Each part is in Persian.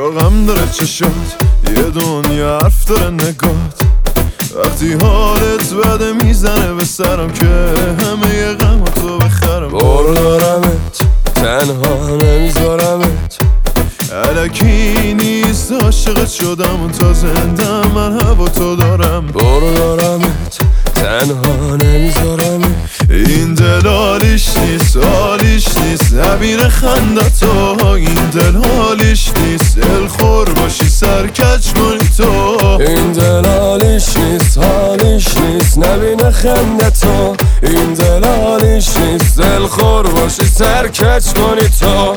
یا غم داره چشات، یه دنیا حرف داره نگات. وقتی حالت بده میزنه به سرم که همه ی غم تو بخرم. برو دارمت، تنها نمیذارمت، الکی نیست عاشقت شدم و تا زنده من هوا تو دارم. برو دارمت، تنها نمیذارمت، این دل حالیش نیست، حالیش نیست نبینه خندتو. این دل حالیش نیست، دلخور باشی سرکج کنی تو. این دل حالیش نیست، حالیش نیست نبینه خندتو. این دل حالیش نیست، دلخور باشی سرکج کنی تو.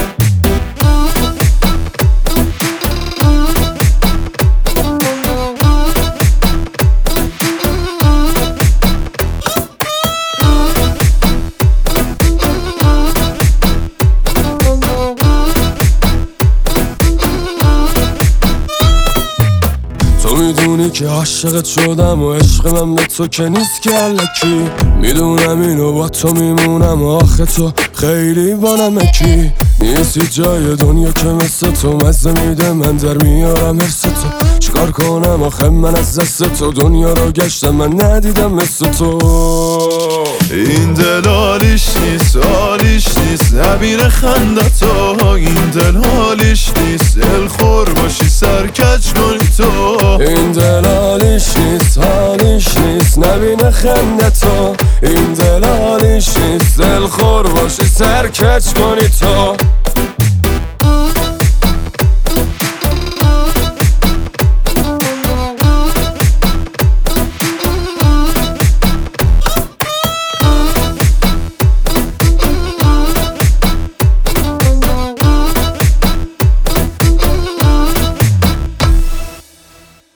تو میدونی که عاشقت شدم و عشق من به تو که نیست که الکی. میدونم اینو با تو میمونم و آخه تو خیلی با نمکی. نیستی جای دنیا که مثل تو مزه میده، من در میارم حرس تو. چیکار کنم آخه من از دست تو دنیا رو گشتم، من ندیدم مثل تو. این دل حالیش نیست، حالیش نیست نبینه خندتو. این دل حالیش نیست، دلخور باشی سرکج کنی تو. این دل حالیش نیست، حالیش نیست نبینه خندتو. این دل حالیش نیست، دلخور باشی سرکج کنی تو.